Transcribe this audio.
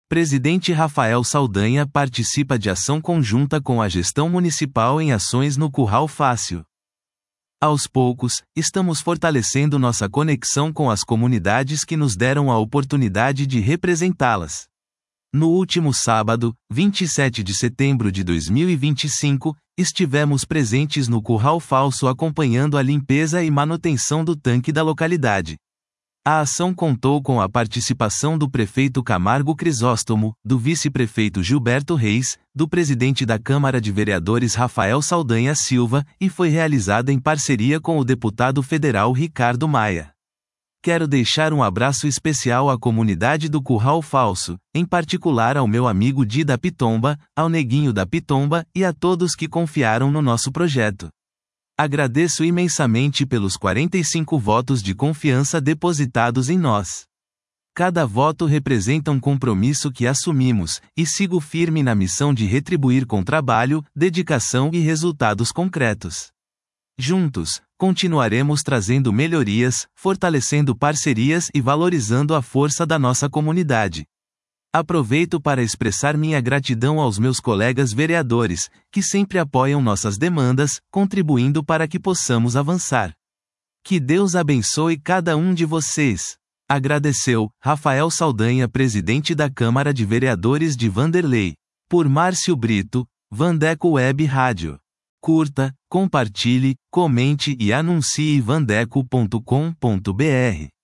Presidente Rafael Saldanha participa de ação conjunta com a gestão municipal em ações no Curral Fácil. Aos poucos, estamos fortalecendo nossa conexão com as comunidades que nos deram a oportunidade de representá-las. No último sábado, 27 de setembro de 2025, estivemos presentes no Curral Falso acompanhando a limpeza e manutenção do tanque da localidade. A ação contou com a participação do prefeito Camargo Crisóstomo, do vice-prefeito Gilberto Reis, do presidente da Câmara de Vereadores Rafael Saldanha Silva e foi realizada em parceria com o deputado federal Ricardo Maia. Quero deixar um abraço especial à comunidade do Curral Falso, em particular ao meu amigo Di da Pitomba, ao Neguinho da Pitomba e a todos que confiaram no nosso projeto. Agradeço imensamente pelos 45 votos de confiança depositados em nós. Cada voto representa um compromisso que assumimos, e sigo firme na missão de retribuir com trabalho, dedicação e resultados concretos. Juntos, continuaremos trazendo melhorias, fortalecendo parcerias e valorizando a força da nossa comunidade. Aproveito para expressar minha gratidão aos meus colegas vereadores, que sempre apoiam nossas demandas, contribuindo para que possamos avançar. Que Deus abençoe cada um de vocês. Agradeceu, Rafael Saldanha, presidente da Câmara de Vereadores de Vanderlei. Por Márcio Brito, Vandeco Web Rádio. Curta, compartilhe, comente e anuncie vandeco.com.br.